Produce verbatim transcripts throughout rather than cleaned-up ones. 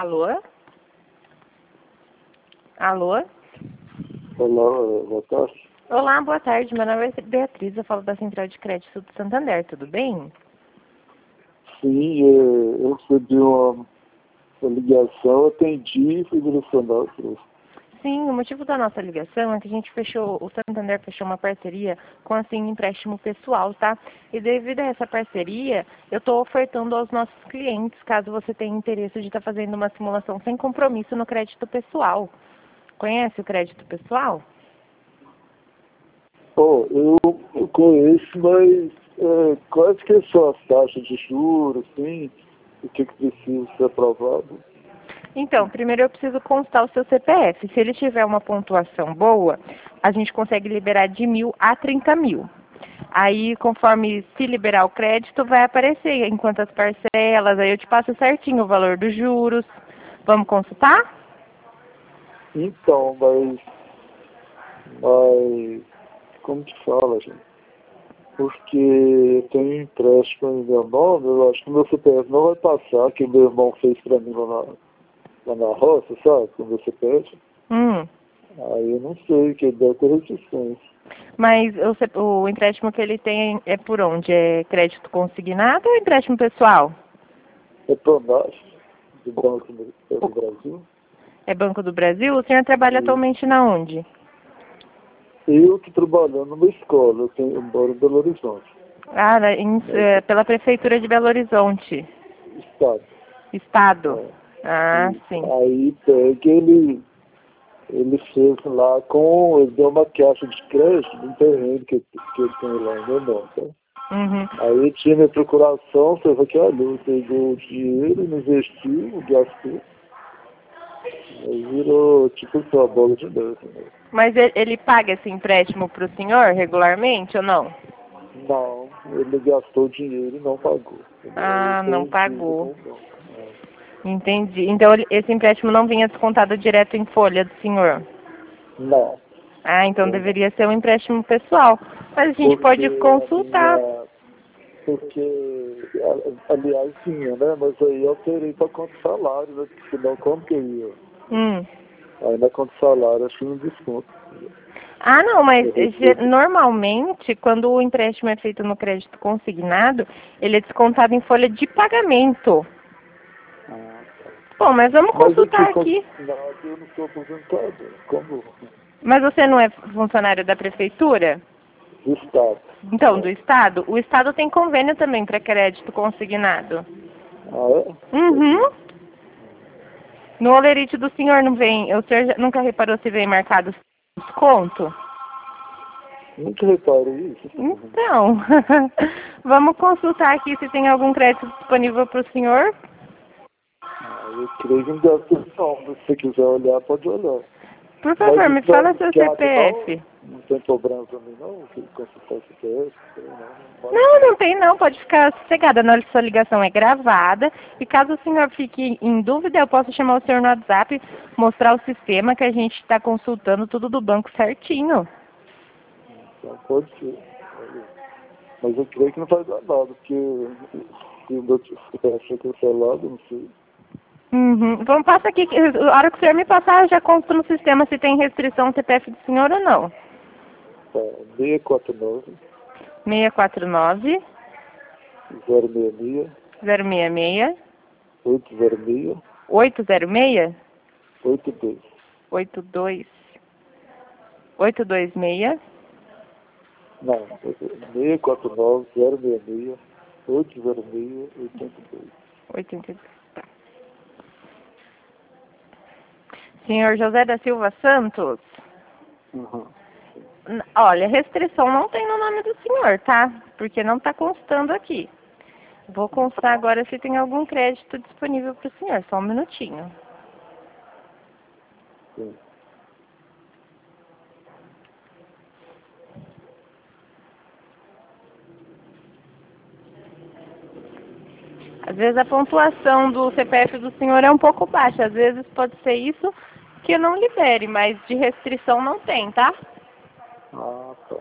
Alô? Alô? Olá, boa tarde. Olá, boa tarde. Meu nome é Beatriz, eu falo da Central de Crédito do Santander, tudo bem? Sim, é, eu recebi uma, uma ligação, atendi e fui direcionado para você. Sim, o motivo da nossa ligação é que a gente fechou, o Santander fechou uma parceria com a Sim Empréstimo Pessoal, tá? E devido a essa parceria, eu estou ofertando aos nossos clientes, caso você tenha interesse de estar fazendo uma simulação sem compromisso no crédito pessoal. Conhece o crédito pessoal? Bom, eu, eu conheço, mas é, quais que são as taxas de juros, assim, o que, que precisa ser aprovado? Então, primeiro eu preciso constar o seu C P F. Se ele tiver uma pontuação boa, a gente consegue liberar de mil a trinta mil. Aí, conforme se liberar o crédito, vai aparecer em quantas parcelas, aí eu te passo certinho o valor dos juros. Vamos consultar? Então, mas, mas como que fala, gente? Porque eu tenho um empréstimo em meu nome, eu acho que o meu C P F não vai passar, que o meu irmão fez para mim lá na, lá na roça, sabe, com o meu C P F. Hum. Aí eu não sei, que deve ter reticência. Mas o, C- o empréstimo que ele tem é por onde? É crédito consignado ou empréstimo pessoal? É Pronaf, do Banco do, do O- Brasil. É Banco do Brasil? O senhor trabalha E atualmente na onde? eu estou trabalhando numa escola, eu, tenho, eu moro em Belo Horizonte, Ah, na- em- mas é, pela Prefeitura de Belo Horizonte. estado. Estado. É, Ah, e sim. aí pega ele, ele fez lá com, ele deu uma caixa de crédito de um terreno que, que ele tem lá em meu nome, tá? Uhum. Aí tinha minha procuração, fez aqui, olha, eu pegou o dinheiro, investiu, gastou, aí virou tipo uma bola de neve, né? Mas ele, ele paga esse empréstimo para o senhor regularmente ou não? Não, ele gastou dinheiro e não pagou. Entendeu? Ah, Esse é não o dívida com pagou. o banco. É. Entendi. Então ele- esse empréstimo não vinha descontado direto em folha do senhor? Não, Ah, então eu não. deveria ser um empréstimo pessoal. Mas a gente Porque pode a consultar. minha. Porque, a- aliás, tinha, né? Mas aí eu alterei para conta salário, né? Porque senão como que eu ia? Hum. Aí na conta salário acho que não desconto. Ah, não, mas Eu ge- recebo. normalmente, quando o empréstimo é feito no crédito consignado, ele é descontado em folha de pagamento. Ah, tá. Bom, mas vamos Mas aqui, consultar aqui. consignado, eu não sou aposentado. Como? Mas você não é funcionário da prefeitura? Do Estado. Então, do É. Estado? O Estado tem convênio também para crédito consignado. Ah, é? Uhum. Sabia. No olerite do senhor não vem, o senhor já- nunca reparou se vem marcado desconto? Nunca reparei isso. Então, vamos consultar aqui se tem algum crédito disponível para o senhor. Ah, eu creio que não deve ter não, mas se você quiser olhar, pode olhar. Por Mas favor, me isso não é fala seu indicado, não? C P F. Não tem problema pra mim, não? Que consultar o C P F? Não, não, não, Não, não. não tem não, pode ficar sossegada. Na sua ligação é gravada. E caso o senhor fique em dúvida, eu posso chamar o senhor no WhatsApp, mostrar o sistema que a gente está consultando tudo do banco certinho. Então pode ser. Olha. Mas eu creio que não vai dar nada, porque se o meu C P F é cancelado, eu não sei. Uhum. Vamos passar aqui, que- a hora que o senhor me passar, eu já consto no sistema se tem restrição ao C P F do senhor ou não. Tá, seis quatro nove, seis quatro nove, zero seis seis, zero seis seis, oito zero seis, oito zero seis, oito dois. oito dois, oito dois seis, Não, seis quatro nove, zero seis seis, oito zero seis, oito dois. oito dois. Tá. Senhor José da Silva Santos? Uhum. N- Olha, restrição não tem no nome do senhor, tá? Porque não está constando aqui. Vou constar agora se tem algum crédito disponível para o senhor. Só um minutinho. Sim. Às vezes a pontuação do C P F do senhor é um pouco baixa. Às vezes pode ser isso que eu não libere, mas de restrição não tem, tá? Ah, tá.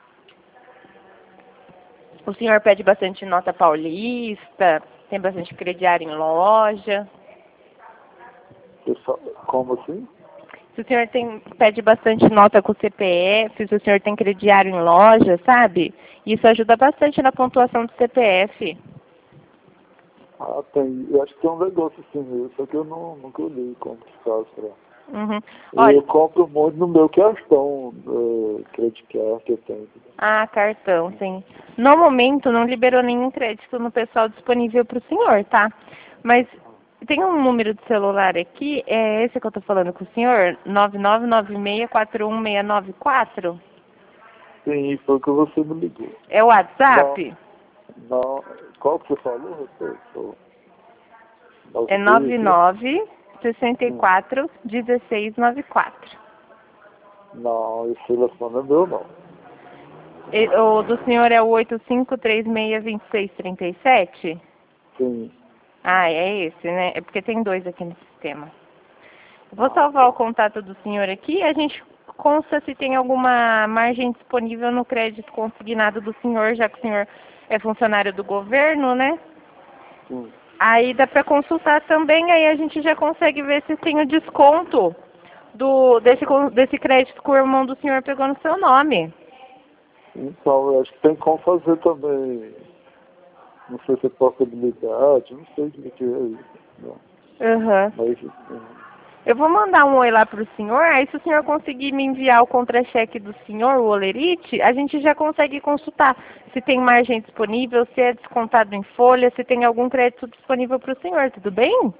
O senhor pede bastante nota paulista, tem bastante crediário em loja. Você fala, como assim? Se o senhor tem, pede bastante nota com o C P F, se o senhor tem crediário em loja, sabe? Isso ajuda bastante na pontuação do C P F. Ah, tem. Eu acho que tem um negócio assim mesmo, só que eu não, nunca olhei como que faz pra... Uhum. Olha, Eu compro muito no meu cartão, uh, credit card que eu tenho. ah, cartão, sim. No momento não liberou nenhum crédito no pessoal disponível para o senhor, tá? Mas tem um número de celular aqui, é esse que eu tô falando com o senhor? nove nove nove seis quatro um seis nove quatro? Sim, foi o que você me ligou. É o WhatsApp? Não, não. Qual que você falou, Roberto? É nove nove sessenta e quatro dezesseis noventa e quatro. Não, esse telefone é meu, não. E, o do senhor é o oito cinco três seis dois seis três sete? Sim. Ah, é esse, né? É porque tem dois aqui no sistema. Vou salvar o contato do senhor aqui. A gente consta se tem alguma margem disponível no crédito consignado do senhor, já que o senhor é funcionário do governo, né? Sim. Aí dá para consultar também, aí a gente já consegue ver se tem o desconto do, desse, desse crédito que o irmão do senhor pegou no seu nome. Então, eu acho que tem como fazer também. Não sei se é possibilidade, não sei o que é isso. Não. Uhum. Mas, sim. Eu vou mandar um oi lá para o senhor, aí se o senhor conseguir me enviar o contra-cheque do senhor, o Olerite, a gente já consegue consultar se tem margem disponível, se é descontado em folha, se tem algum crédito disponível para o senhor, tudo bem?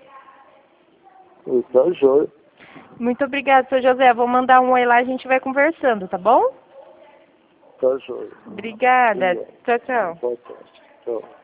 Isso é joia. Muito obrigada, seu José. Vou mandar um oi lá, a gente vai conversando, tá bom? Tá joia. Obrigada. Obrigado. Tchau, tchau. Boa tarde. Tchau.